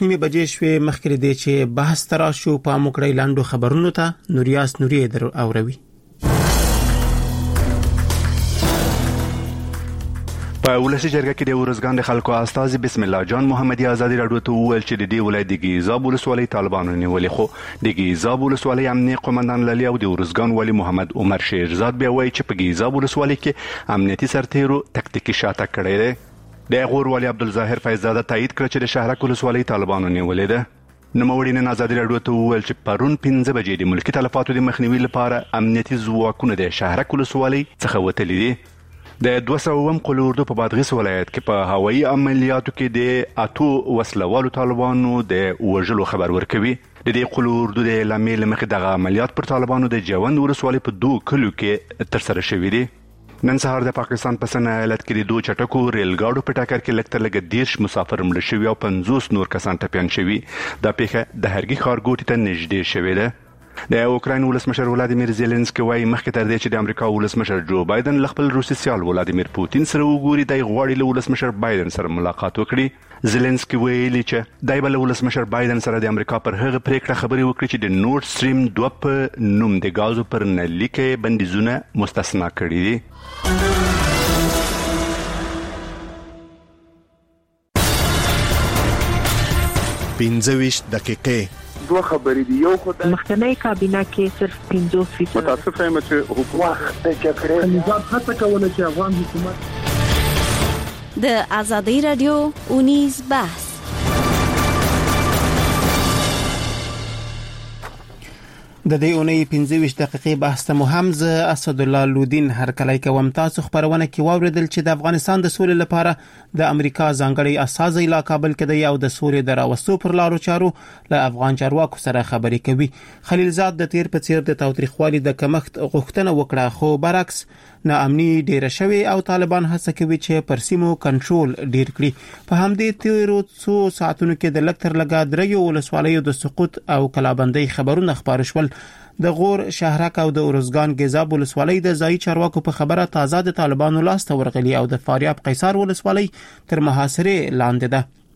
نیمه بجې شوې. مخکې دې چې بحث تراشو په موکړی لاندو خبرونو ته نوریاس نوری در اوروي. په ولسی جرګه کې د ورزګان د خلکو استازي بسم الله جان محمدي ازادي راډیو ته وویل چې د دې ولایت د ګیزاب ولسوالۍ طالبانو نیولې، خو د ګیزاب ولسوالۍ امنیتي قومندان للی او د ورزګان والی محمد عمر شیرزاد بیا وایي چې په ګیزاب ولسوالۍ کې امنیتي سرتیرو تکتیکي شاتګ کړی دی. د غور والی عبدالظاهر فیضزاده تایید کړ چې د شهرک ولسوالۍ طالبانو نیولې ده. نوموړي نن ازادي راډیو ته وویل چې پرون 15 بجې د ملکی تلفاتو د مخنیوي لپاره امنیتي ځواکونه د شهرک ولسوالۍ څخه وتلي دي. د 200 قلوردو په بادغیس ولایت کې په هوایي عملیاتو کې د 8 وسلوالو طالبانو د وژلو خبر ورکوي. د دې قلوردو د لامل مخې دغه عملیات پر طالبانو د جوند ولسوالۍ په 2 کلو کې ترسره شوي دي. نن سهار د پاکستان په سن ایالت کې د 2 چټکو ریل گاډو په ټکر کې لږ تر لږه 10 مسافر مړه شوي او 50 نور کسان ټپیان شوي. دا پیښه د هرګي ښارګوټي ته نږدې شوې ده. د اوکراین ولسمشر ولادیمیر زيلنسکي وايي مخکې تر دې چې د امریکا ولسمشر جو بایدن له خپل روسي سیال ولادیمیر پوتین سره وګوري د غواړي له ولسمشر بایدن سره ملاقات وکړي. زيلنسکي ویلي چې دای بل ولسمشر بایدن سره د امریکا پر هغه پریکړه خبري وکړي چې د نورد سټریم 2 په نوم د غازو پر نلي کې بندیزونه مستثنا کړي دي. 15 دقیقې دوه خبرې دي. یو خو د مخکنی کابینه کې صرف 50% متاسفه یم چې حکومت د جګړې نظام هڅه کوله چې افغان حکومت د ازادي رادیو اونیز بحث. د دې اونۍ 15 دقیقې بحث ته مهم ز اسد الله لودین هر کله کوم تاسو خبرونه کې واوریدل چې د افغانستان د سولې لپاره د امریکا ځانګړي استازي لا کابل کې د یو د سولې د راوستو پر لارو چارو له افغان چارواکو سره خبرې کوي. خلیلزاد د تیر په څیر د تاوتریخوالي د کمښت غوښتنه وکړه، خو برعکس ناامني ډیره شوی او طالبان هڅه کوي چې پر سیمو کنټرول ډیر کړي. په همدې تیرو څو ساعتونو کې د لکتر لګا درېو ولسوالیو د سقوط او کلابندۍ خبرونه خبر شول. د غور، شهرک او د ارزګان ګیزاب ولسوالۍ د ځای چارواکو په خبره تازه د طالبانو لاس ته ورغلي او د فاریاب قیصر ولسوالۍ تر محاصره لاندې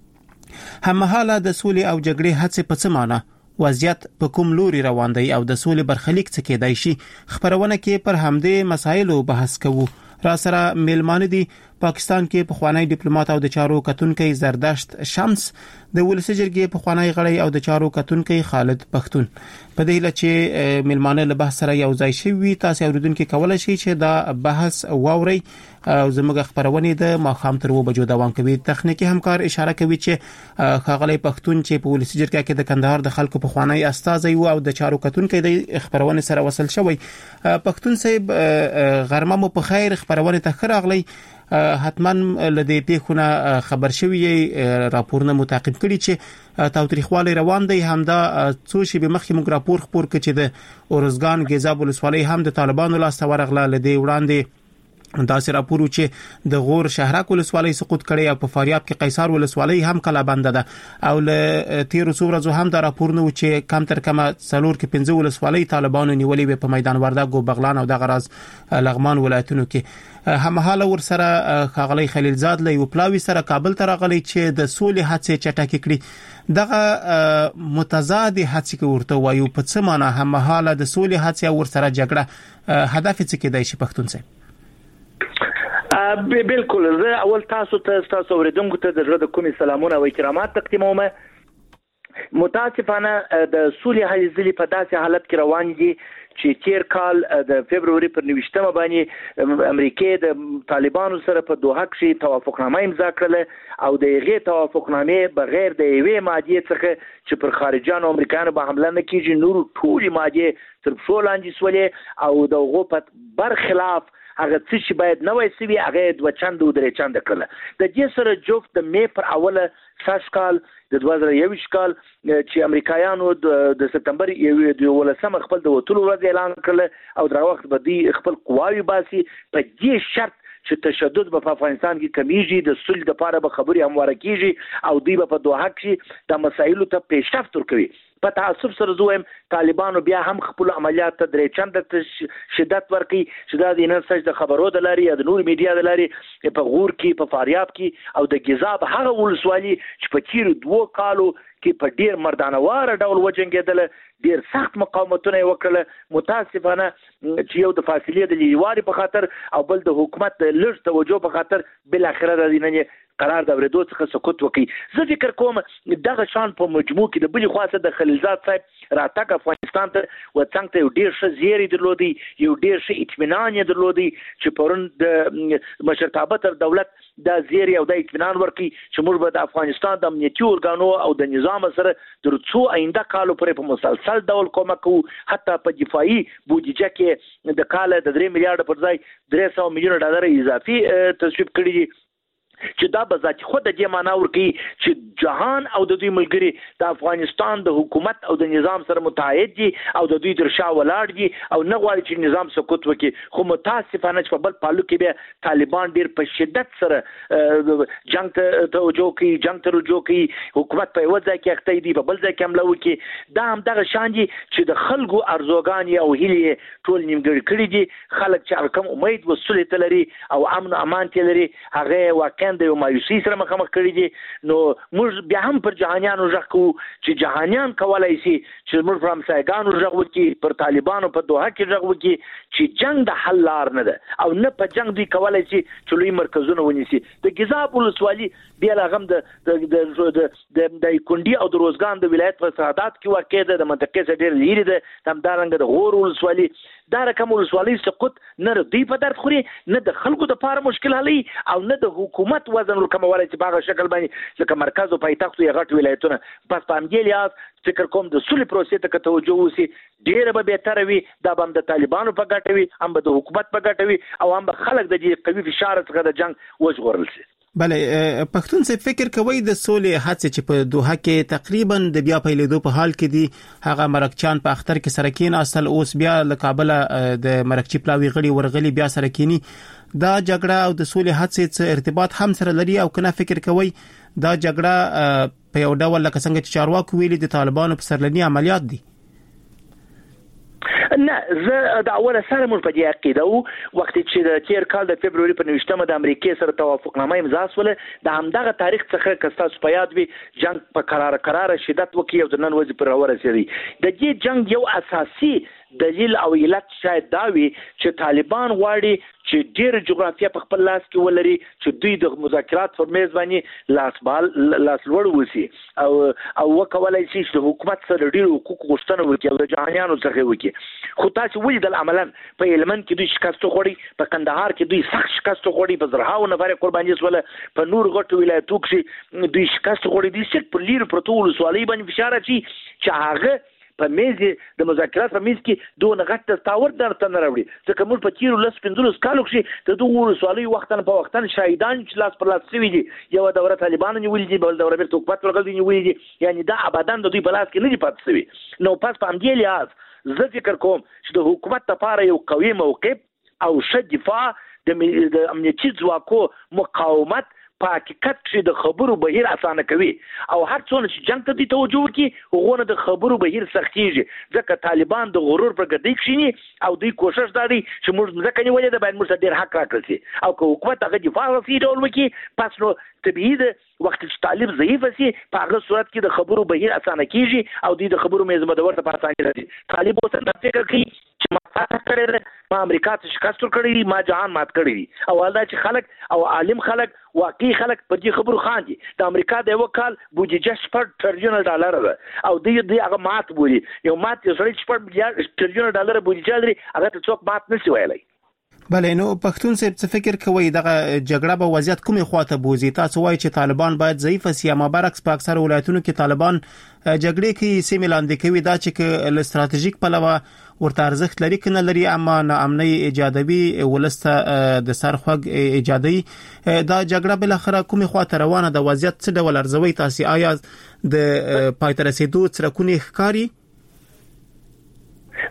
ده. هممهاله د سولې او جګړې هڅې په څه معنی، وضعیت په کوم لوري روان دی او د سولې برخلیک څه کېدای شي، خبرونه کې پر همدې مسایلو بحث کوو. را سره میلمانه دي پاکستان کې پخوانی ډیپلوماټ او د چارو کتونکي زردشت شمس، د ولسی جرګې پخوانی غړی او د چارو کتونکي خالد پختون. په دې لچې میلمانه له بحث سره یو ځای شوي. تاسو اوریدونکو کولای شئ چې دا بحث واورئ او زموږ خبرونه د ماښام تر 2 بجو دوام کوي. تخنیکی همکار اشاره کوي چې خاغلی پختون چې په ولسی جرګه کې د کندهار د خلکو پخوانی استازي او د چارو کتونکي د خبرونه سره وصل شوی. پختون صاحب غرمه مو په خیر، خبرونه ته خراغلی. حتما لدې پیښونه خبر شوی راپورونه متعقب کړي چې تاوتریخوالی روان دی. همدا څو شی به مخکې موږ راپور خبر کړ چې د ارزګان ګیزاب ولسوالۍ هم د طالبانو لاس ته ورغله. لدې وړاندې داسې راپور چې د غور، شهرک ولسوالۍ سقوط کړي او په فاریاب کې قیصر ولسوالۍ هم کلا بنده ده. او له تیر څو ورځې هم دا راپور نو چې کم تر کمه څلور کې 15 ولسوالۍ طالبانو نیولې په میدان وردګ او بغلان او د غراز لغمان ولایتونو کې. همحاله ور سره خاغلی خلیلزاد له یو پلاوی سره کابل ته راغلی چې د سولې هڅې چټکې کړي. دغه متضاد هڅې کې ورته وایو په څه معنی همحاله د سولې هڅې او ور سره جګړه هدف څه کېدای شي پښتون صاحب؟ بالکل. زه اول تاسو اوریدونکو ته د کومي سلامونه او احترامات تقدیموم. متاسفانه د سولې هلې ځلې په داسې حالت کې روان دي چې تیر کال د فبرवरी پر 29 باندې امریکا د طالبانو سره په دوحه کې توافقنامه امضا کړله او د هغې توافقنامې بغیر د یوې مادې څخه چې پر خارجيانو امریکایانو به حمله نه کیږي، نور ټولې مادې تر پښو لاندې سولې او د هغو په برخلاف هغه څه چې باید نه وای سوي هغه 2 چنده او 3 چنده کړل. د دې سره جفت د می پر اوله ساس کال د 2021 کال چې امریکایانو د سپتمبر 11 خپل د وټولو ورځ اعلان کړل او دا وخت به دی خپل قواوی باسي په دې شرط چې تشدد په افغانستان کې کمیږي، د صلح لپاره به خبري همواره کیږي او دوی په دوحه کې د مسایلو ته پیشرفت ورکوي. په تعصب سره زویم طالبانو بیا هم خپل عملیات ته 3 چنده شدت ورکي چې دا د نن سج د خبرو د لاري د نور میډیا د لاري په غور کې، په فاریاب کې او د ګیزاب هغه ولسوالي چې په تیر 2 کالو کې په ډیر مردانوار ډول وجنګېدل، ډیر سخت مقاومتونه وکړل، متاسفانه چې یو د فاصلې د لیواري په خاطر او بل د حکومت د لږ توجه په خاطر بل اخره د دینه قرار د ورېدو څخه سقوط وکړي. زه فکر کوم دغه شان په مجموع کې د بلې خاصه د خلیلزاد صاحب راتګ افغانستان ته وڅنګ ته یو ډیر ښه زیری درلودي، یو ډیر ښه اطمینان یې درلودي چې پرون د مشرتابه تر دولت د زیری او د اطمینان ورکړي چې موږ به د افغانستان د امنیتي ارګانو او د نظام سره تر څو آینده کالو پورې په مسلسل ډول کومک کوو، حتی په دفاعي بودیجه کې د کال د 3 میلیارډ پر ځای 300 میلیون ډالر اضافي تصویب کړی دي، چې دا به ذاتي خود د دې معنا ورکړي چې جهان او د دوی ملګري د افغانستان د حکومت او د نظام سره متحد دي او د دوی تر شا ولاړ دي او نه غواړي چې نظام سقوط وکړي. خو متاسفانه چې په بل پالو کې به طالبان ډیر په شدت سره جنگ ته توجه کوي، جنگ ته رجوع کوي، حکومت په یو ځای کې اخته دي، په بل ځای کې حمله وکړي. دا هم دغه شان دي چې د خلکو ارزوګان او هیلې ټول نیمګړي کړي دي. خلک چې کوم امید وسولې تلري او امن امان تلري هغه واقعا د یو مایوسي سره مخامخ کړي دي. نو موږ بیا هم پر جهانیانو ژغ کوو چې جهانیان کولای شي چې موږ پر همسایګانو ژغ وکړي، پر طالبانو په دوحه کې ژغ وکړي چې جنگ د حل لار نه ده او نه په جنگ دوی کولای شي چې لوی مرکزونه ونیسي. د ګیزاب ولسوالي بیا لغم د کونډي او د روزګان د ولایت په سعادت کې واقع ده، د منطقې څخه ډېر لري ده. همدارنګه د غور ولسوالي دا رقم ولسوالي سقوط نه دوی په درد خوري، نه د خلکو د پاره مشکل حلي او نه د حکومت وزن ورکمولای چې باغه شکل باندې لکه مرکز او پایتخت یې غټ ولایتونه. پس په همدې لحاظ فکر کوم د سولې پروسې ته توجه وسی ډېر به بهتر وي. دا به د طالبانو په ګټه وي، هم به د حکومت په ګټه وي او هم به خلک د دې قوي فشار څخه د جنگ وژغورل شي. بله پښتون څه فکر کوي د سولې هڅې چې په دوحه کې تقریبا د بیا پیلېدو په حال کې دي؟ هغه مرکچان په اختر کې سره کېناستل، اوس بیا له کابل د مرکچی پلاوی غړي ورغلي بیا سره کېنی. دا جګړه او د سولې هڅې څه ارتباط هم سره لري او کنه فکر کوي دا جګړه په یو ډول لکه څنګه چې چارواکو ویلي د طالبانو په سرلني عملیات دي؟ نه، زه د اوله سره موږ په دې عقیده وو. وخت چې د تیر کال د فبرवरी په 29مه د امریکای سره توافقنامه امضا شوه، د همدغه تاریخ څخه کستاسو په یاد وي جنگ په قرار شدت وکي او د نن ورځې پر ورسېږي. د دې جنگ یو اساسي دلیل او علت شاید دا وي چې طالبان غواړي چې ډېر جغرافیه په خپل لاس کې ولري، چې دوی د مذاکرات پر میز باندې لاس لوړ وسی او وکولای شي چې د حکومت سره ډېر حقوق غوښتنه وکړي او د جهانیانو څخه وکړي. خو تاسو ولیدل عملاً په هلمند کې دوی شکست خوړی، په کندهار کې دوی سخت شکست خوړی، په زرهاو نفر قرباني شول، په نور غټو ولایتو کې دوی شکست خوړی. دي چې په لیر پروتو ولسوالۍ باندې فشار اچي چې هغه په میز د مذاکرات په میز کې دوه غټ تاور درته نه راوړي. ځکه موږ په تیرو 15 کالو کې د دوه ولسوالۍ وختن په وختن شاهدان چې لاس پر لاس شوي دي، یو دوره طالبان نیولې دي، بل دوره بیرته حکومت ورغلي نیولې دي، یعنی دا ابدا د دوی په لاس کې نه دي پاتې شوي. نو پس په همدې لحاظ زه فکر کوم چې د حکومت لپاره یو قوي موقف او ښه دفاع د امنیتي ځواکو مقاومت په حقیقت کې د خبرو بهیر اسانه کوي او هر څونه چې جنگ ته دي توجه وکړي هغه د خبرو بهیر سختيږي. ځکه طالبان د غرور پر ګډۍ کښینی او دوی کوشش کوي چې موږ ځکه نیولې ده باید موږ ډېر حق راکړي او که حکومت هغه دفاع وکړي ډول وکړي پس نو طبيعي ده وخت چې طالب ضعیف شي په هغه صورت کې د خبرو بهیر اسانه کیږي او دوی د خبرو میز مدور ته پاتانه راځي. طالب اوس د فکر کوي چې ما تاسو کړی ما امریکا ته شکست ورکړی، ما جهان مات کړی او ولدا چې خلک او عالم خلک واقعي خلک په دې خبرو خاندي. د امریکا د یو کال بودیجه $4 تریلیون ده او دوی هغه مات بولي. یو مات یو سړی $4 تریلیون بودیجه لري، هغه ته څوک مات نشي ویلای. بله نو پښتون صاحب څه فکر کوي دغه جګړه به وضعیت کومه خواته بوزي؟ تاسو وایي چې طالبان باید ضعیف سي، اما برعکس په اکثر ولایتونو کې طالبان جګړې کې سیمه لاندې کوي، دا چې له ستراتیژیک پلوه ورته ارزښت لري کنه لري، اما ناامنۍ ایجادوي ولسته د سرخوږ ایجادي. دا جګړه بل اخره کومه خواته روانه ده؟ وضعیت څه ډول ارزوي تاسو؟ آیا د پایتر رسیدو څرکونه ښکاری؟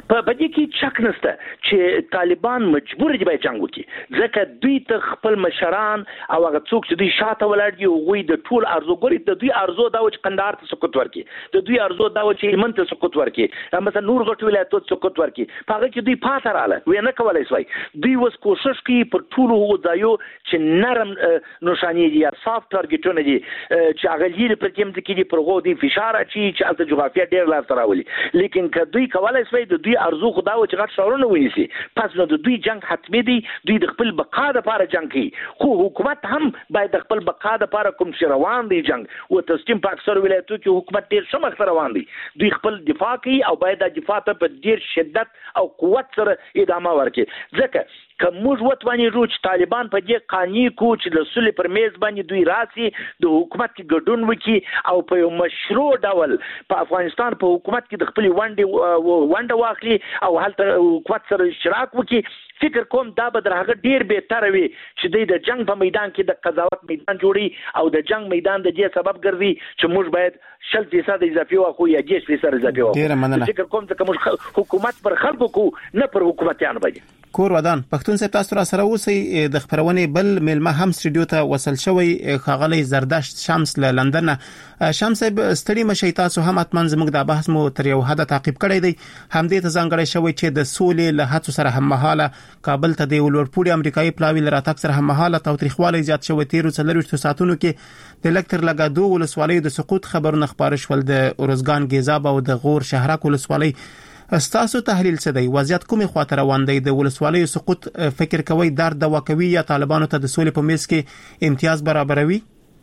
په دې کې شک نشته چې طالبان مجبور دي باید جنگ وکړي ځکه دوی ته خپل مشران او هغه څوک چې دوی شاته ولاړ دي هغوی د ټول ارزو ګوري د دوی ارزو دا و چې قندهار ته سقوط ورکړي د دوی ارزو دا و چې هلمند ته سقوط ورکړي مثلا نور غټ ولایتونو ته سقوط ورکړي په هغه کې دوی پاتې رااله وی نه کولای شوی دوی اوس کوشش کوي پر ټولو هغو ځایو چې نرم نښانې دي یا سافت ټارګټونه دي چې هغه لرې پر کوم ځای کې دي پر هغو دوی فشار اچوي چې هلته جغرافیه ډېر لاسته راولي لیکن که دوی کولای شوی د دوی ارزو خو دا و چې غټ ښارونه ونیسي پس نو د دوی جنګ حتمي دی دوی د خپل بقا دپاره جنګ کوي خو حکومت هم باید د خپل بقا دپاره کوم چې روان دی جنګ و تسلیم په اکثرو ولایتونو کې حکومت ډېر ښه مخته روان دی دوی خپل دفاع کوي او باید دا دفاع ته په ډېر شدت او قوت سره ادامه ورکړي ځکه که موږ وتوانېږو چې طالبان په دې قانع کړو چې د صلح پر میز باندې دوی راسي د حکومت کې ګډون وکړي او په یو مشروع ډول په افغانستان په حکومت کې د خپلې ونډه واخلي او هلته حکومت سره اشتراک وکړي فکر کوم دا به در هغه ډیر بهتره وي چې دوی د جنگ په میدان کې د قضاوت میدان جوړي او د جنگ میدان د دې سبب ګرځي چې موږ باید 0% اضافي واخو یا 10% اضافي واخو فکر کوم چې موږ حکومت پر خلکو کو نه پر حکومتيان باندې کور ودان پښتون صاحب تاسو را سره اوسئ د خبرونې بل ملما هم سټډیو ته وصل شوی خاغلی زردشت شمس له لندن شمس صاحب ستړي مشي تاسو هم اتمن زموږ د بحث مو تر یو حد تعقیب کړی دی هم دې ته ځانګړی شوی چې د سولې له هڅو سره هم مهاله کابل ته د ولورپوړي امریکایي پلاوی لراتک سره هم مهاله تاوتریخوالی زیات شوی 13 ساعتونو کې د لکتر لګادو ولسوالۍ د سقوط خبرونه خبر شول د اورزګان ګیزاب او د غور شهرک ولسوالۍ استاسو تحلیل څه دی وضعیت کومه خواته روان دی د ولسوالیو سقوط فکر کوي درد دوا کوي یا طالبانو ته د سولې په میز کې امتیاز برابروي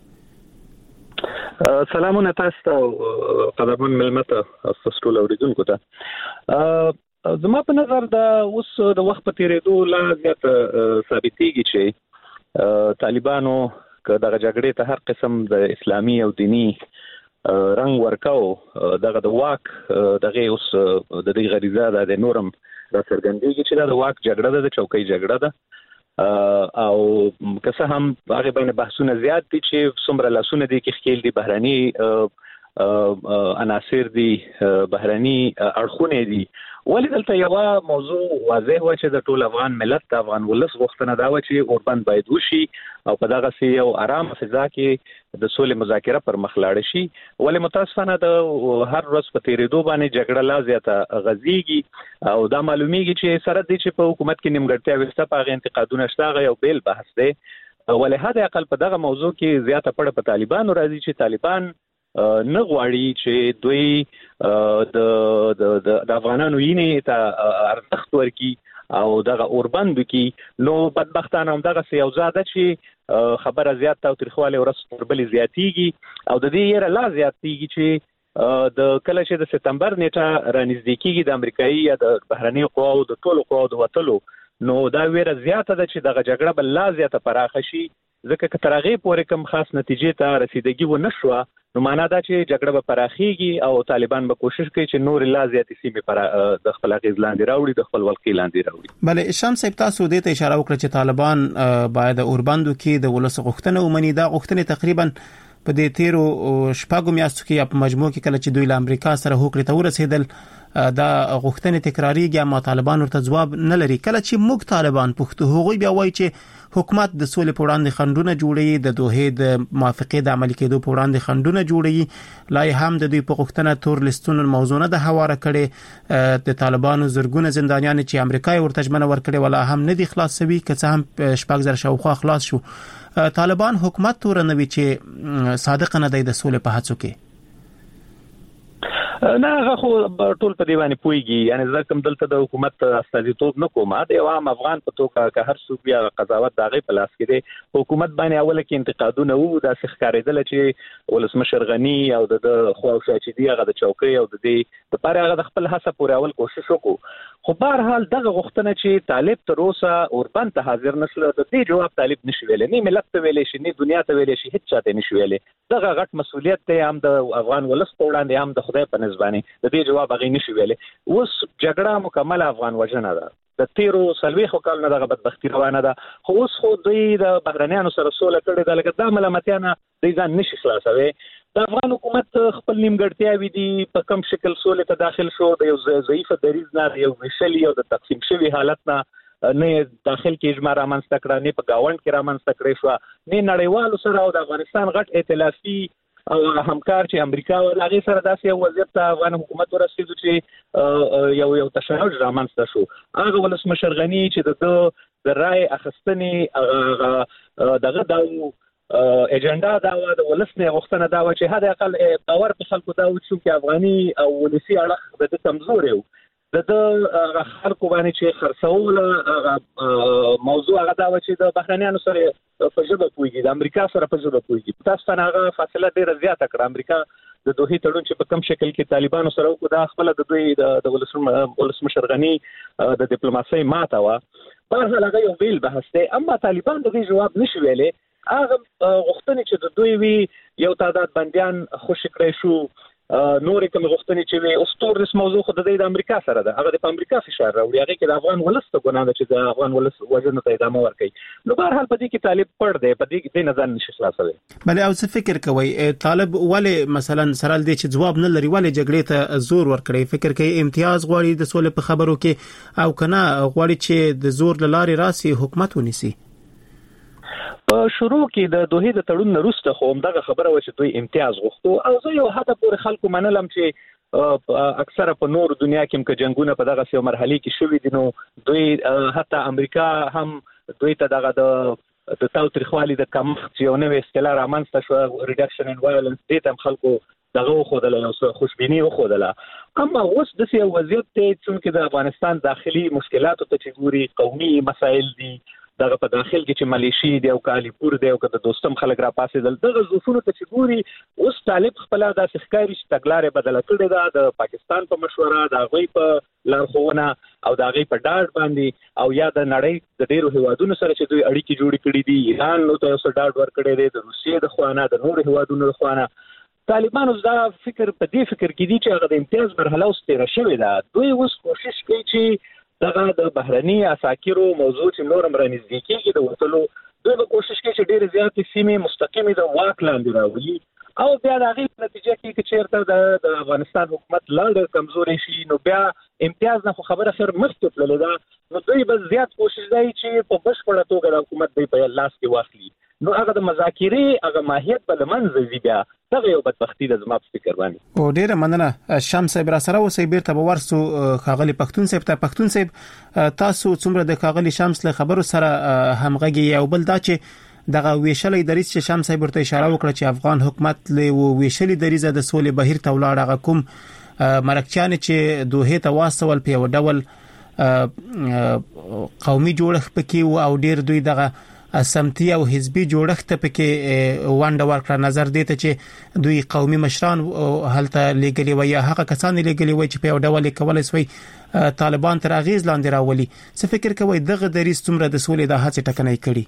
سلامونه تاسو ته قدرمن ملمته تاسو ټول اوریدونکو ته زما په نظر دا اوس د وخت په تیریدو لا زیات ثابتېږي چې طالبانو که دغه جګړې ته هر قسم د اسلامي او دینی رنگ ورکاو دغه د واک دغه اوس د دې غریزه د نورم را څرګندېږي چې د واک جګړه د چوکۍ جګړه ده او که څه هم هغه باندې بحثونه زیات دي چې څومره لاسونه دي کې خېل دي بهراني عناصر دي بهراني اړخونه دي ولې دلته یو موضوع واضح و چې د ټول افغان ملت د افغان ولس غوښتنه دا و چې اوربند باید وشي او په دغه سي یو آرام فضا کې د سولې مذاکره پر مخ لاړ شي ولې متاسفانه د هر ورځ په تیریدو باندې جګړه لا زیاته غزيږي او دا معلومیږي چې سره د چې په حکومت کې نیمګړتیا وسته په انتقادونه شته یو بیل بحث دی ولې هدا عقل په دغه موضوع کې زیاته پړه په طالبانو راځي چې طالبان نه غواړي چې دوی د افغانانو یې ته ارزښت ورکړي او دغه اوربند کې نو بدبختانه هم دغه یو زاده چې خبره زیات او تاریخواله ورسره بل زیاتیږي او د دې یره لا زیاتیږي چې د کله چې د سپتمبر نیټه رانږدې کیږي د امریکایي یا د بهرنی قواو د ټولو قواو د وټلو نو دا ویره زیاته ده چې دغه جګړه بل لا زیاته پراخه شي ځکه چې تر هغه پورې کوم خاص نتیجې ته رسیدګي و نشوه نو معنا دا چې جګړه به پراخیږي او طالبان به کوشش کوي چې نور لا زیاتې سیمې پر د خپل غیز لاندې راوړي د خپل ولکې لاندې راوړي بل شمس صاحب تاسو دې ته اشاره وکړه چې طالبان باید اوربندو کې د ولس غوښتنه ومني دا غوښتنه تقریبا په دې تیرو شپږو میاشتو کې په مجموع کې کله چې دوی له امریکا سره هوکړې ته ورسېدل دا غوښتنې تکراریږي اما طالبان ورته ځواب نه لري کله چې موږ طالبان پښتو هغوی بیا وایي چې حکومت د سولې په وړاندې خنډونه جوړي د دوه د موافقې د عملي کېدو په وړاندې خنډونه جوړي لا هم د دوی په غوښتنه تور لستون موضوع نه د حواله کړي د طالبانو زرګونه زندانیان چې امریکای ورته ژمنه ورکړي ولا هم نه دي خلاصوي که څه هم شپږ زره شاوخوا خلاص شو طالبان حکومت تورنوي چې صادق نه دی د سولې په هڅو کې نه هغه خو ټول په دیوانه پويږي یعنی زه کوم دلته د حکومت استازیتوب نه کوم د یو عام افغان په توګه که هر څوک بیا قضاوت داغه په لاس کې دی حکومت باندې اوله کې انتقادونه وو د ښکارېدل چې ولسمشر غنی او د خواوشا چې دی هغه د چوکۍ او د دې لپاره هغه د خپل هڅه پورې اول کوشش وکړو خو بهر حال دغه غوښتنه چې طالب تر اوسه اوربند ته حاضر نشول د دې جواب طالب نشي ویلې نه ملت ته ویلې شي نه دنیا ته ویلې شي هیڅ چاته نشي ویلې دغه غټ مسولیت ته هم د افغان ولس په وړاندې هم د خدای په نسبانه د دې جواب هغه نشي ویلې اوس جګړه مکمل افغان وجنه ده د تیرو سلويخو کال نه دغه بدبختی روانه ده خو اوس خو دوی د بهرنیانو سره سوله کړې ده لکه د ملامتیانه دوی ځان نشي خلاصوي د افغان حکومت خپل نیمګړتیاوې دي په کم شکل سولې ته داخل شو د یو ضعیفه دریځ نه یو ویشلي او د تقسیم شوي حالت نه داخل کې اجماع رامنځته کړه نه په گاوند کې رامنځته کړې شو نه نړیوالو سره او د افغانستان غټ ائتلافي او همکار چې امریکا او هغه سره داسې یو وضعیت ته افغان حکومت ورسېدو چې یو تشنج رامنځته شو. هغه ولسمشر غني چې د رای اخیستنې دغه د اجنډا دا د ولسنه غوښتنه دا و چې هدا اقل باور په خلکو دا و چې افغاني او ولسی اړه د کمزور یو د خلکو باندې چې خرڅول موضوع هغه دا و چې د بهرنیانو سره په ژبه پويږي د امریکا سره په ژبه پويږي تاسو نه هغه فاصله ډیره زیاته کړه. امریکا د دوه تړون چې په کم شکل کې طالبانو سره وکړه دا خپل د دوی د ولسمشر غني د ډیپلوماسۍ ماته و په هغه یو بیل بحث دی. اما طالبان د دې جواب نشي ویلي. هغه غوښتنې چې د دوی وی یو تعداد بنديان خوشی کړی شو نورې کوم غوښتنې چې وی اوستور د موضوع خود د امریکا سره ده هغه د امریکا فشار راوړي هغه کې د افغان ولست ګناه ده چې د افغان ولست وژنو ته ادامه ورکړي. نو بهر حال په دې کې طالب پړ دی په دې کې نه ځان نشي خلاصوي. بل او څه فکر کوي طالب ولې مثلا سره دې چې جواب نه لري ولې جګړې ته زور ورکړي فکر کوي امتیاز غواړي د سولې په خبرو کې او کنه غواړي چې د زور لارې راسي حکومت ونیسي. په شروع کې د دوه د تړون وروسته خو همدغه خبره و چې دوی امتیاز غوښتو او زه یو حتی پورې خلکو منلم چې اکثره په نور دنیا کې هم جنگونه په دغه یو مرحله کې شوي دي نو دوی حتی امریکا هم دوی ته دغه د تاوتریخوالي د کمښت یو نوې اصطلاح رامنځته شو ریډکشن ان وایلنس دې تم خلکو دغه خودله یو خوشبینی خودله. اما اوس د سیاسي وضعیت ته چې د افغانستان داخلي مشکلات ته چې ګوري قومي مسایل دي دغه په داخل کې چې ملیشي دی او کالیپور دی او که د دوستم خلک را پاسې دغه ظروفونو ته چې ګوري اوس طالب خپل د ښکاری چې تګلارې بدله کړې ده د پاکستان په مشوره د غوي په لارښوونه او د غوي په ډاډ باندې او یا د نړۍ د ډیرو هیوادونو سره چې دوی اړیکې جوړې کړې دي ایران نو ته سره ډاډ ورکړي دي د روسیې د خوانه د نور هیوادونو د خوانه طالبانو دا فکر په دې فکر کې دي چې هغه د امتیاز مرحله اوس تیر شوې ده. دوی اوس کوشش کوي چې دغه د بهرني اساکیرو موضوع چې نورم رانږدې کېږي د وټلو دوی کوشش کوي چې ډېر زیات سیمې مستقیمه د واک لاندې راوړي او بیا د هغې په نتیجه کې چې چېرته د افغانستان حکومت لا ډېر کمزوری شي نو بیا امتیاز نه خو خبره خیر مخکې تللې ده نو دوی به زیات کوشش کوي چې په بشپړه توګه د حکومت دوی په لاس کې واخلي نو هغه د مذاکرې هغه ماهیت په لمنځه ځي بیا دغه یو بدبختی د زما په فکر باندې. او ډیره مننه شمس صاحب را سره اوسې بیرته به ورسو خاغلی پښتون صاحب ته. پښتون صاحب تاسو څومره د خاغلی شمس له خبرو سره همغږي او بل دا چې دغه ویشلې دریځ چې شمس صاحب ورته اشاره وکړه چې افغان حکومت له ویشلې دریځ د سولې بهیر ته ولاړ هغه کوم مرکچان چې دوه ته واسول په یو ډول قومي جوړښت پکې او ډیر دوی دغه سمتي او حزبي جوړښت پکې وانډه ورکړه نظر دیته چې دوی قومي مشران هلته لګلي وي هغه کسان لګلي وي چې په یو ډول کولای شي طالبان تر اغیز لاندې راولي. څه فکر کوي دغه دریځ څومره د سولې د هڅې ټکنۍ کړي؟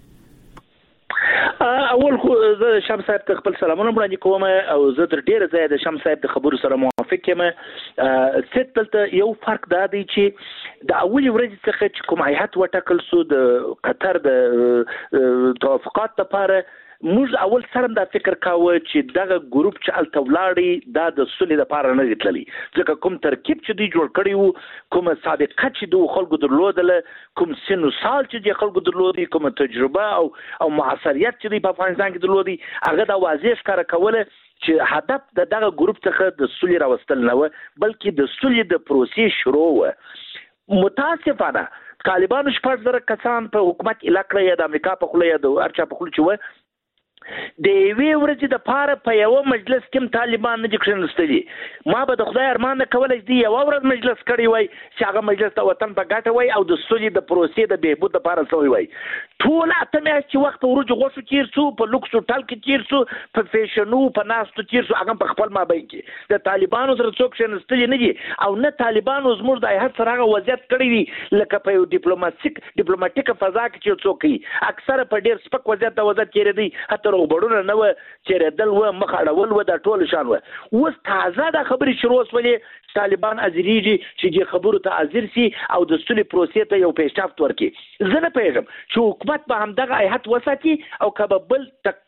اول خو زه شمس صاحب ته خپل سلامونه وړاندې کوم او زه تر ډیره ځای د شمس صاحب د خبرو سره موافق یم. ستلته یو فرق دا دی چې د اولي ورځې څخه چې کوم هیئت وټاکل سو د قطر د توافقات لپاره موږ اول سره دا فکر کاوه چې دغه ګروپ چې التولاړي دا د سولې لپاره نه غتللی ځکه کوم ترکیب چې دوی جوړ کړی وو کوم سابقه چې دوی خلکو درلودله کوم سن او سال چې د خلکو درلودي کوم تجربه او معاصریت چې دوی په افغانستان کې درلودي هغه دا واضح ښکاره کوله چې هدف د دغه ګروپ څخه د سولې راوستل نه و بلکې د سولې د پروسې شروع و. متاسفانه طالبانو 4000 کسان په حکومت علاقه یا د امریکا په خوله یا د ارچا په خوله چې و د وی ورځې د پاره په یو مجلس کې طالبان نه کښینستلي. ما به د خدای ارمان نه کولای دی یو ورځ مجلس کړی وای چې هغه مجلس ته وطن په ګټه وای او د سولې د پروسې د بهبود لپاره سوی وای. ټول اته میاشتې وخت ورجو غوښو تیر سو په لوکس هوټل کې تیر سو په فیشنو په ناستو تیر سو هغه په خپل مابین کې د طالبانو سره څوک کښینستلي نه دي او نه طالبانو زموږ د هیڅ سره وضعیت کړی دی لکه په یو ډیپلوماټیک فضا کې چې څوک اکثر په ډیر سپک وضعیت کې دی حتی روبړونه نه و چې ردل و مخ اړول و د ټول شان و. اوس تازه د خبرې شروع وسولې طالبان ازریږي چې د خبرو ته ازر سي او د سولې پروسې ته یو پیشرفت ورکړي. زه نه پیژم چې حکومت به همدغه هیئت وساتي او کبه بل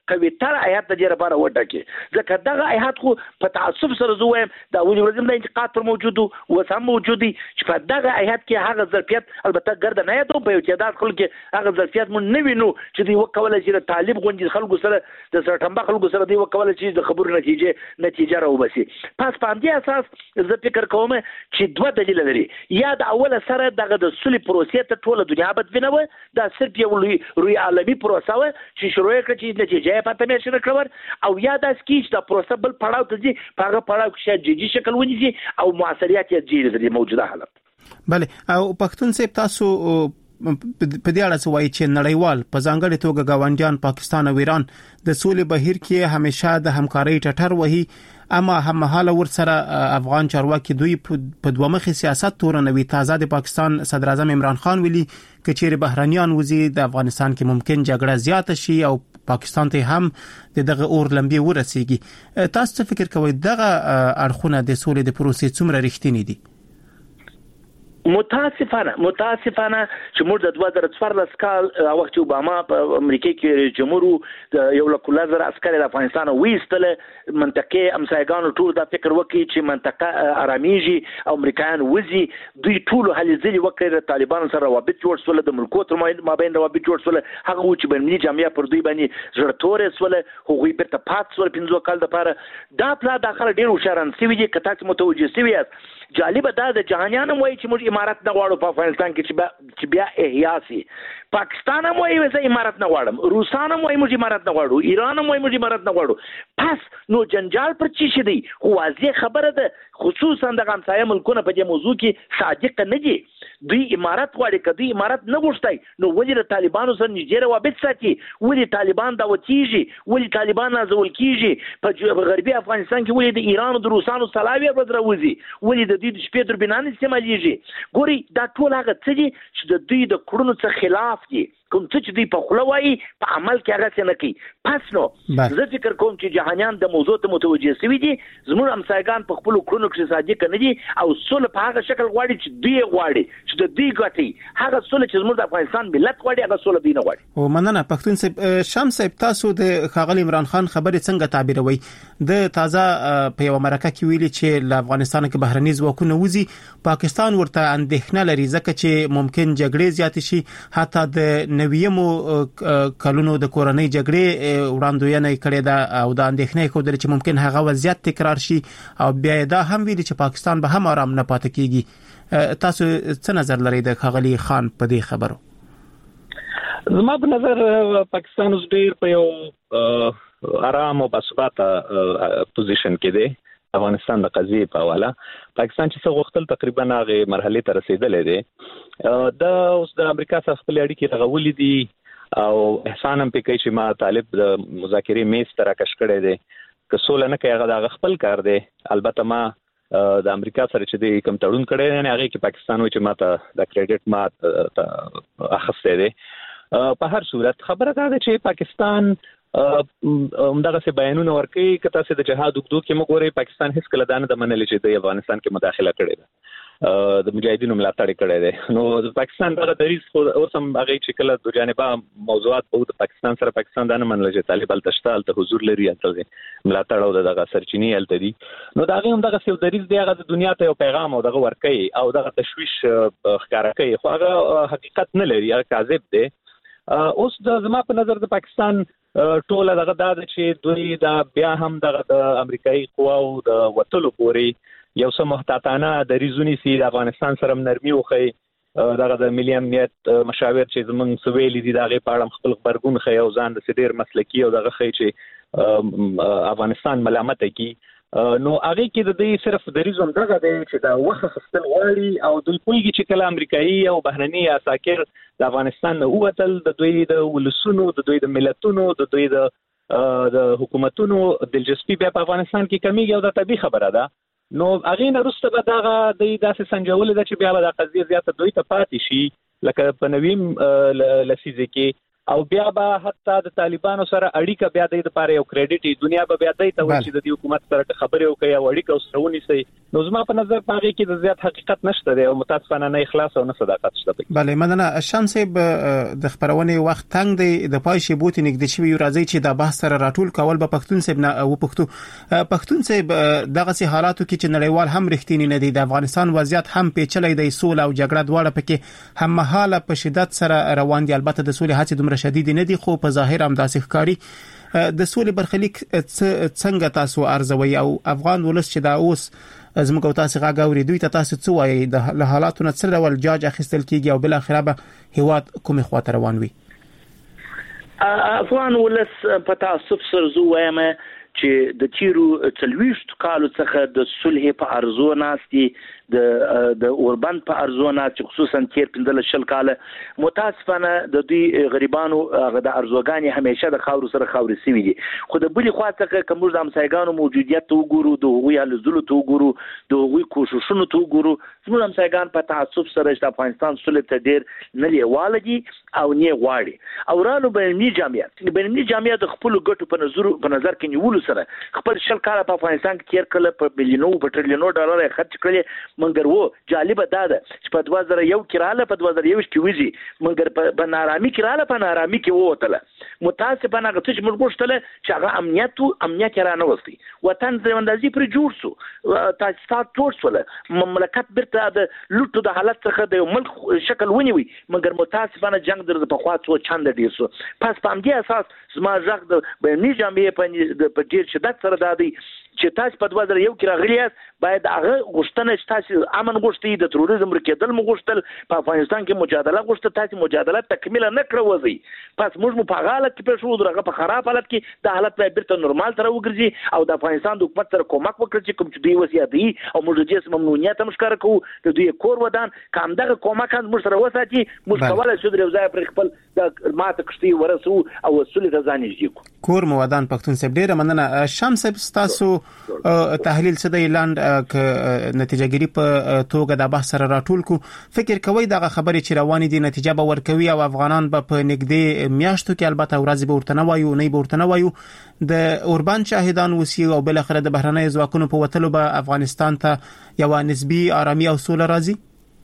کوي تر آیات د لپاره وټاکي ځکه دغه آیات خو په تعصب سره زویم دا ولې ورځم د انتقاد پر موجودو و سم موجودي چې په دغه آیات کې هغه ظرفیت البته ګرد نه یادو په یو تعداد خلکو کې هغه ظرفیت مونږ نه وینو چې دی وکوله چې طالب غونډې خلکو سره د سرټمبه خلکو سره دی وکوله چې د خبرو نتیجه راوبسي پس په دې اساس زه فکر کوم چې دوه دلیل لري یا د اوله سره دغه د صلح پروسې ته ټول دنیا بدوینه دا صرف یو لوی عالمي پروسه و چې شروع کړي چې نتیجه پاتې مې شنه کړور او یا د سکیچ د پروسه بل پړاو ته دي هغه پړاو کې جدي شکل ونیسي او موثریت یې جدي د موجوده حالت بله او پښتون صاحب تاسو په دې اړه څه وایي چې نړیوال په ځانګړي توګه گاونډیان پاکستان او ایران د سولې بهیر کې همیشه د همکارۍ ټټر وهي اما هممهاله ورسره افغان چارواکي دوی په دوه مخي سیاست تورنوي تازه د پاکستان صدر اعظم عمران خان ویلي کچېر بهرانيان وزي د افغانستان کې ممکن جګړه زیاته شي او پاکستان ته هم دغه اور لمبي ورسیږي تاسو فکر کوئ دغه اړخونه د سولې د پروسې څومره رښتینی دي متاسفانه چې موږ د 2014 کال وخت چې اوباما په امریکا کې جمهور یو لک لزر عسكر د افغانستان وېستل منطقه امسایګانو ټول دا فکر وکړي چې منطقه آراميږي او امریکایان وزي دوی ټول هلي ځلي وکړي د طالبانو سره روابط جوړ شول د ملکو تر مابین روابط جوړ شول هغه چې بین ملي جامعه پر دوی باندې زړتورې سول هغوی په تپات سول 15 کال د پاره دا پلا داخله ډیر هوښیاران سوي دي کته چې متوجه سوي جالب دا د جهانيانو وایي چې موږ امارات نه غواړو په افغانستان کې چې بیا احیا سي پاکستان هم وایي چې امارات نه غواړم روسان هم وایي موږ امارات نه غواړو ایران هم وایي موږ امارات نه غواړو پس نو جنجال پر چی شي دی خو واضح خبره ده خصوصا د همسایه ملکونو په دې موضوع کې صادق نه دي دوی امارات غواړي کدی امارات نه غوښتای نو ولې د طالبانو سره نږدې روابط ساتي ولې طالبان دا وتیږي ولې طالبان نازول کیږي په غربي افغانستان کې ولې د ایران او د روسانو سلاوي بدروزي ولې د دې شپې دربینان استعماليږي ګوري دا ټول هغه څه دي چې د دوی د کړنو څخه خلاف دي کوم څه چې دوی په خوله وایي په عمل کې هغه څه نه کوي پس نو زه فکر کوم چې جهانيان د موضوع ته متوجه شوي دي زموږ همسایګان په خپل کړنو کې صادق نه دي او صلح په هغه شکل غواړي چې دوی غواړي چې د دوی ګټي هغه صلح چې زموږ د افغانستان ملت غواړي هغه صلح دوی نه غواړي او مننه پښتون صاحب شمس صاحب تاسو د خاغلی عمران خان خبرې څنګه تعبیروي د تازه په یو مرکه کې ویلي چې له افغانستان کې بهرني ځواکونه وزي پاکستان ورته اندېښنه لري ځکه چې ممکن جګړې زیات شي حتی د نویمو کلونو د کورنۍ جګړې وړاندوینه کړې ده او د اندېښنې خوده چې ممکن هغه وضعیت تکرار شي او بیا دا هم ویلي چې پاکستان به هم آرام نه پاتې کیږي تاسو څه نظر لرئ د خاغلی خان په دې خبرو زما په نظر پاکستان اوس ډیر په یو آرام او باثباته پوزیشن کې دی افغانستان د قضیې په حواله پاکستان چې څه غوښتل تقریبا هغه مرحله ته رسیدلې دی دا اوس د امریکا سره خپل اړیکې رغولې دي او احسان هم پکې چې ما طالب د مذاکرې میز ته راکش کړی دی که سول نه کوي هغه د خپل کار دی البته ما د امریکا سره چې د کم تړون کړی نه هغه کې پاکستان و چې ما ته د کریډټ ما اخسته دی په هر صورت خبره ده چې پاکستان همدغه څه بیانونه ورکړي کته چې د جهاد وګړو کې موږ ګوري پاکستان هیڅ کله دانه د منل چې د افغانستان کې مداخله کړې ده د مجاهدینو ملاتړ کړی دی نو د پاکستان دغه دریځ خو اوس هم هغه چې کله د جانبه موضوعات په د پاکستان سره پاکستان دانه منل چې طالب التشتال ته حضور لري ته ملاتړ او دغه سرچینی الته دي نو دا هم دغه څه دریځ دی هغه د دنیا ته یو پیغام او دغه ورکړي او دغه تشویش ښکارا کوي خو هغه حقیقت نه لري هغه کاذب دی اوس د زما په نظر د پاکستان ټول دغه د چې دوی دا بیا هم د امریکایي قواو د وټلو پوري یو څه محتاطانه د ریزونی سي د افغانستان سره نرمي وخی دغه د ملي امنیت مشاور چې زمونږ سویل دي دغه پاړم خپل خبرګون خي او ځان د سډیر مسلکی او دغه خي چې افغانستان ملامت کی نو هغه کې د دې صرف د ریزوم دغه دی چې دا وخت خپل غواړي او د کومګي چې کله امریکایي او بهرني عساکر د افغانستان نه ووتل د دوی د ولسونو د دوی د ملتونو د دوی د حکومتونو دلچسپي په افغانستان کې کمیږي او دا طبيعي خبره ده نو هغه نه رسته به دغه د داسې سنجول د چې بیا د قضیه زیاته دوی ته پاتې شي لکه په نویم لسیزه کې او بیا به حتی د طالبانو سره اړیکه بیا د لپاره یو کریډټ دنیا به بیا د ته چې د حکومت سره خبرې وکړي او اړیکه وسرونی سي نو زما په نظر پاره کې د زیات حقیقت نشته دی او متاسفانه نه اخلاص او نه صداقت شته. بله مننه. شمس صاحب د خبرونې وخت تنگ دی، د پای شی بوت نږدې شوی راځي چې د بحث سره راټول کول به پښتون صاحب نه او پښتون صاحب دغه سي حالاتو کې چې نړیوال هم رښتینی نه دی، د افغانستان وضعیت هم پیچلې دی، سوله او جګړه دواړه پکې هم مهاله په شدت سره روان دي. البته د سولې هڅې دومره شدید نه دي خو په ظاهر هم داسې ښکاري. د سولې برخلیک څنګه تاسو ارزوي او افغان ولس چې دا اوس زموږ او تاسو غاوري دوی ته تاسو څه وایي د حالاتو نه څه ډول جاج اخیستل کیږي او بل اخره به هیواد کومه خواته روان وي؟ افغان ولس په تاسو سره زو وایم چې د تیرو 40 کالو څخه د صلح په ارزو ناستي، د اوربند په ارزو ناست چې خصوصا تیر 15 کاله متاسفانه د دوی غریبانو د ارزوګانی همیشه د خاور سره خاور سوي دي. خو د بلی خواته کوم د همسایګانو موجودیت ته وګورو، د هغوی حلزلو ته وګورو، د هغوی کوششونو ته وګورو، زموږ همسایګان په تعصب سره د افغانستان صلح ته ډیر نه لیواله دي او نه غواړي. او رالو بینالمللي جامعه د خپل ګټو په نظر کې نیولو سره خپل 20 کاله په افغانستان کې تیر کړل، په بلیونو په ټریلیونو ډالر خرج کړل. منګر وو جالب ده چې په 2001 کې رااله، په 2021 کې وځي، منګر په نارامي کې رااله، په نارامي کې ووتله. متاسفانه هغه چې موږ غوښتل چې هغه امنیت را نه وستي، وطن زمندازي پر جوړ سو، تاسیسات جوړ سول، مملکت برته د لوټو د حالت څخه د ملک شکل ونیوي. مګر متاسفانه جنگ در په خوا څو چاند ډیر سو. پس په همدې اساس زما ځخ د بیني جامعه په ډیر شدت سره دادي چې تاسو په 2001 کې راغلی باید هغه غوښتنه چې تاسو امن غوښتي، د تروریزم رکیدل مو غوښتل، په افغانستان کې مجادله غوښتل، تاسو مجادله تکمیل نه کړو وځي. پس موږ مو په حالت کې پېښو درغه په خراب حالت کې د حالت په بیرته نورمال تر وګرځي او د افغانستان د حکومت سره کومک وکړي چې کوم چې دوی وسیادي او موږ دې ممنونیت هم ښکار کوو د دوی کور ودان کوم دغه کومک موږ سره وساتي، موږ کولای شو درې ځای پر خپل د ماته کشتي ورسو او وسولې ته ځان نږدې کو. کور مو ودان پښتون صاحب ډیره مننه. شمس صاحب تاسو تحلیل څه دی لاند ک نتیجه ګری په توګه د بحث سره راټول کو، فکر کوي دغه خبرې چې روانې دي نتیجه به ورکوي او افغانان به په نږدې میاشتو کې البته ورځ به ورته نه وایو نه به ورته نه وایو د اوربان شاهدان وسی او بل اخر د بهرنۍ ځواکونو په وتلو به افغانستان ته یو نسبی آرامي او سوله راځي؟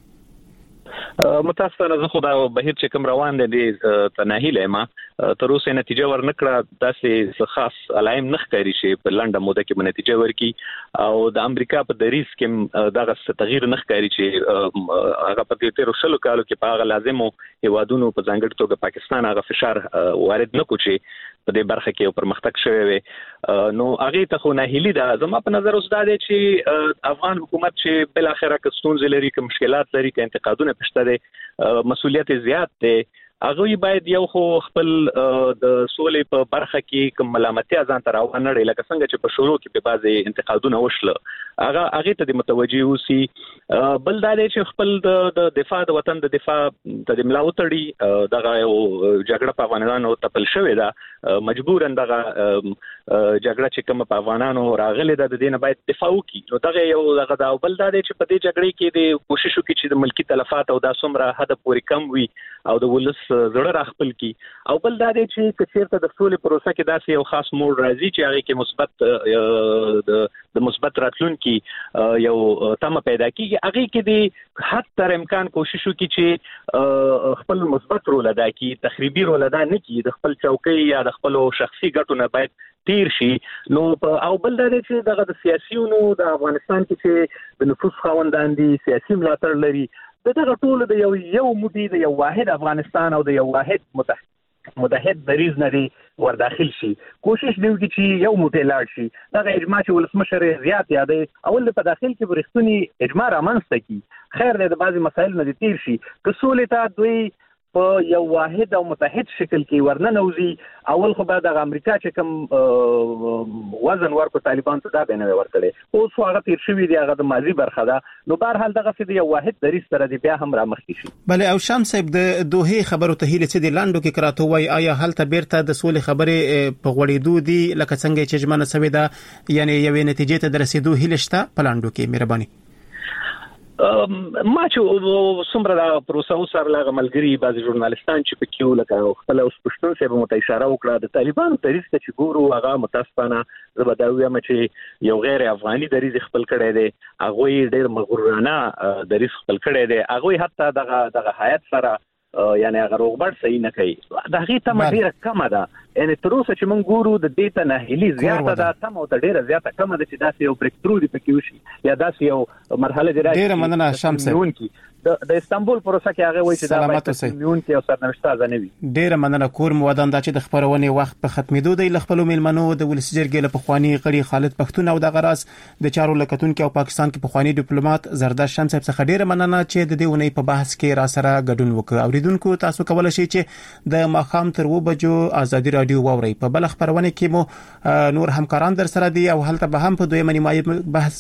متاسفانه زه خو دا بهیر چې کوم روان دي تناهیله ما تر اوسه نتیجه ورنکړه، داسې خاص علائم نه ښکاري چې په لنډه موده کې نتیجه ورکړي او د امریکا په دریس کې دغه تغییر نه ښکاري چې هغه په تیر 20 کالو کې په هغه لازمو هیوادونو په ځانګړي توګه پاکستان هغه فشار وارد نه کوي په دې برخه کې پرمختګ شوی وي. نو هغه ته خو ناهیلي ده. زما په نظر اوس دا دی چې افغان حکومت چې بل اخره کستون لري، که مشکلات لري، که انتقادونه پښته دي، مسؤلیت زیات دی. هغه باید یو خو خپل د سولې په برخه کې کوم ملامتیا ځان ته راوړل لکه څنګه چې په شروع کې په بعضي انتقادونه وشله هغه ته د متوجي اوسي. بل دا دی چې خپل د دفاع د وطن د دفاع د ملاو تړي دغه جګړه په افغانانو تپل شوې ده، مجبورن دغه جګړه چې کوم په افغانانو راغلي ده د دینه باید دفاع وکړي. نو دغه یو دغه دا بل دا دی چې په دې جګړې کې د کوشش وکړي چې د ملکی تلفات او د سمره حد پورې کم وي او د ولس زړه راخپل کی. او بل دا دی چې کثیرته د سولې پروسه کې داسې یو خاص موډ راځي چې هغه کې مثبت د مثبت راتلونکي یو تمه پیدا کیږي. هغه کې د حد تر امکان کوشش وکړي چې خپل مثبت رول ادا کړي، تخریبي رول ادا نه کړي، د خپل چوکۍ یا د خپل شخصي ګټو نه باید تیر شي. نو او بل دا دی چې دغه د سیاسيونو د افغانستان کې چې د نفوذ خاوندان دي، سیاسي ملاتړ لري، دغه ټول د یو مودي د یو واحد افغانستان او د یو واحد متحد دریز نه ور داخل شي. کوشش دی چې یو موټی لاړ شي. دغه اجماع چې ولسمشر زیات یادې اول په داخل کې برښتونی اجماع رامنځته کی، خیر د بعضی مسایل نه تیر شي. که سولې ته دوی په یو واحد او متحد شکل کې ورننوزي، اول خو بعد د امریکا چې کوم وزن ورکو طالبان ته دا بنوي ورکړي، اوس هغه تیر شوی دی، هغه د ماضي برخه ده. نو بهر حال دغه څه دی یو واحد دریس سره دی بیا هم را مخکې شي. بله او شمس صاحب د دوه خبرو ته هیله څه دی لاندو کې کراته وای آیا هلته بیرته د سولې خبرې په غوړېدو دي لکه څنګه چې جمانه سوي ده، یعنی یو نتیجې ته رسیدو هیله شته په لاندو کې؟ مهرباني. ما چې څومره د پروسه سره لاغه ملګری بعضي ژورنالستان چې په کېو لکه خپل اوس پښتون صاحب مت اشاره وکړه د طالبانو دریځ ته چې ګورو هغه متاسفانه زبداوی هم چې یو غیر افغاني دریځ خپل کړی دی هغه ډېر مغرورانه دریځ خپل کړی دی هغه حتی دغه حیات سره یعنی هغه روغبړ صحیح نه کوي دا هغه ته ډیره کم ده یعنی تر اوسه چې موږ ګورو د دې ته ناهیلي زیاته ده تم او ډیره زیاته کم ده چې داسې یو بریک ترو دی پکې وشي یا داسې یو مرحله دی ډیره مننه شمس د استانبول پروسه کې هغه وایي چې دا باید میون کې او سرنوشت ځنه وي ډیره مننه کور مودان دا چې د خبرونه وخت په ختمېدو دی لخپلو میلمنو د ولسی جرګې له پخوانی غړي خالد پښتون او د غراس د چارو لکتون کې او پاکستان کې پخوانی ډیپلوماټ زرداد شمس صاحب څخه ډیره مننه چې د دې ونې په بحث کې را سره ګډون وکړ اوریدونکو تاسو کولای شئ چې د ماخام تر 2 بجو ازادي رادیو واوري په بل خبرونه کې مو نور همکاران در سره دي او هلته به هم په دویمه نیمایي بحث